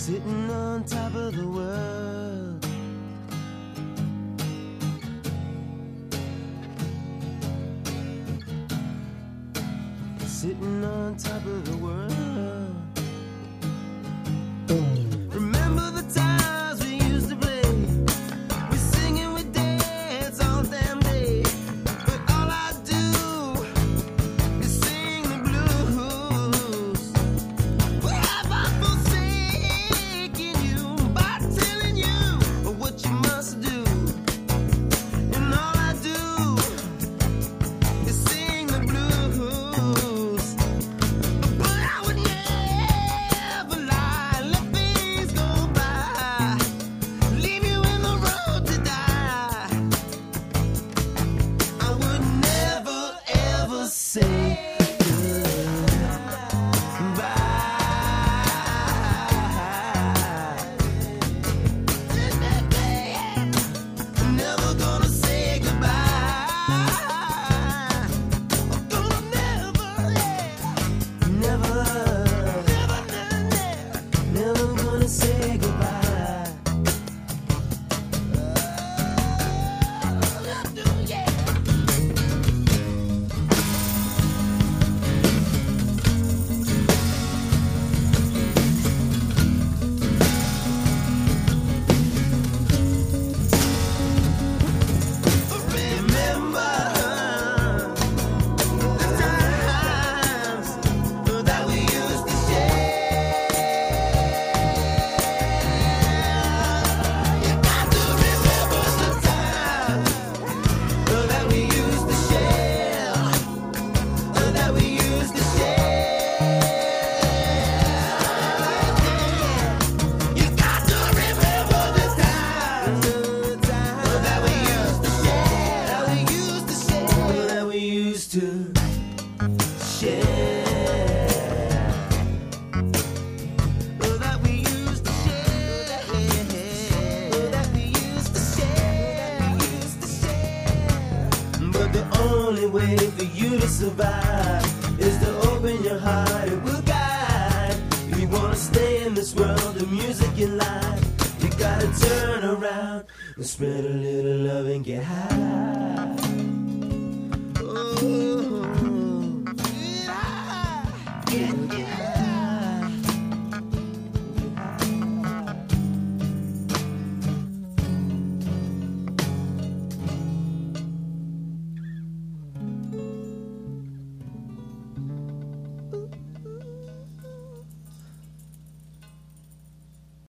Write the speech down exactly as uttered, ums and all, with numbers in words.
sitting on top of the world. Sitting on top of the world. Remember the times we used to play. We sing and we dance all damn day. But all I do is sing the blues. Well, have I forsaken you by telling you what you must do? And all I do is sing the blues. But I would never lie, let things go by, leave you in the road to die. I would never ever say goodbye. Never gonna say goodbye. Gonna never, never, never, never gonna say goodbye. Yeah. Remember the times that we used to share. You got to remember the times that we used to share, that we used to share. You got to remember the times that we used to share, that we used to share, that we used to share. That we used to share, that we used to share, that we used to share. But the only way for you to survive is to open your heart. It will guide. If you wanna stay in this world of music and life, you gotta turn around and spread a little love and get high.